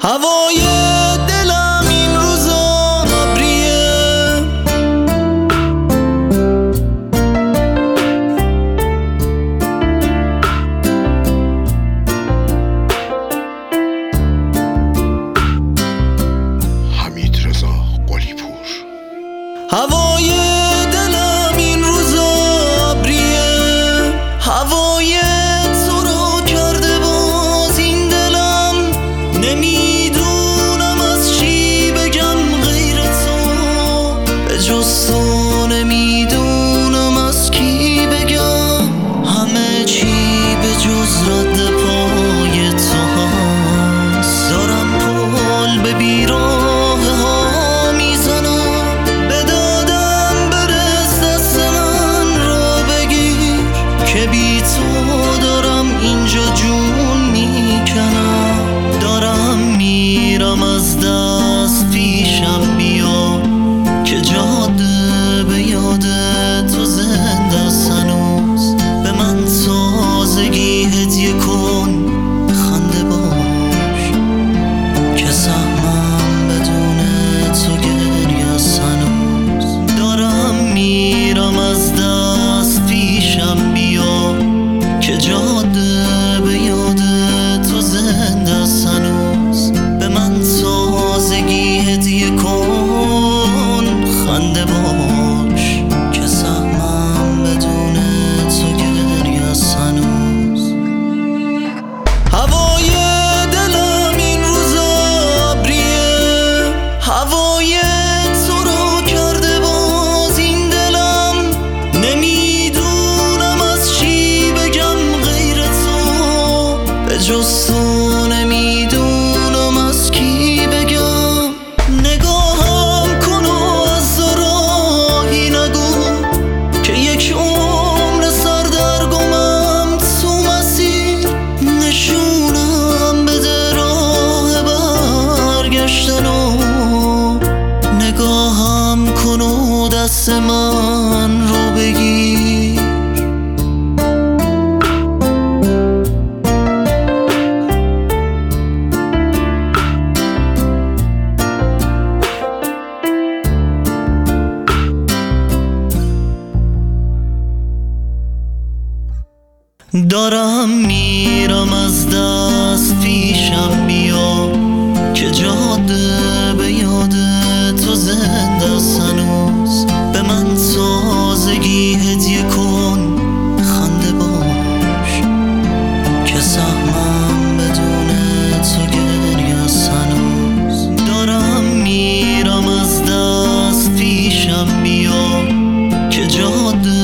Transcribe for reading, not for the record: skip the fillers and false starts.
هوای دلم این روزا ابریه، حمیدرضا قلی‌پور. هوای دلم این روزا ابریه، هوای تو رو کرده باز این دلم. نمیدونم از چی بگم غیر تو، به جز تو نمیدونم از کی بگم. همه چی به جز رد پای تو هست. دارم پل به بیراه ها میزنم، به دادم برس دست من رو بگیر، که بی تو دارم اینجا جون میکنم. دارم میرم از دست پیشم بیا، که جاده به یاد تو زنده است هنوز. به من تازگی هدیه کن خنده باش، که سهمم بدون تو گریه است هنوز. دارم میرم از دست پیشم بیا، که جاده به یاد تو زنده است هنوز. به من تازگی هدیه کن خنده باش، که سهمم بدون تو گریه است هنوز. هوای دلم این روزا ابریه، هوای تو رو کرده باز این دلم. نمیدونم از چی بگم غیر تو، به جز تو نمیدونم از کی بگم. نگاهم کن و از راهی نگو، که یک عمر سردرگمم تو مسیر. نشونم بده راه برگشتن و نگاهم کن و دست من رو بگیر. دارم میرم از دست پیشم بیا، که جاده به یاد تو زنده است هنوز. به من تازگی هدیه کن خنده باش، که سهمم بدون تو گریه است هنوز. دارم میرم از دست پیشم بیا، که جاده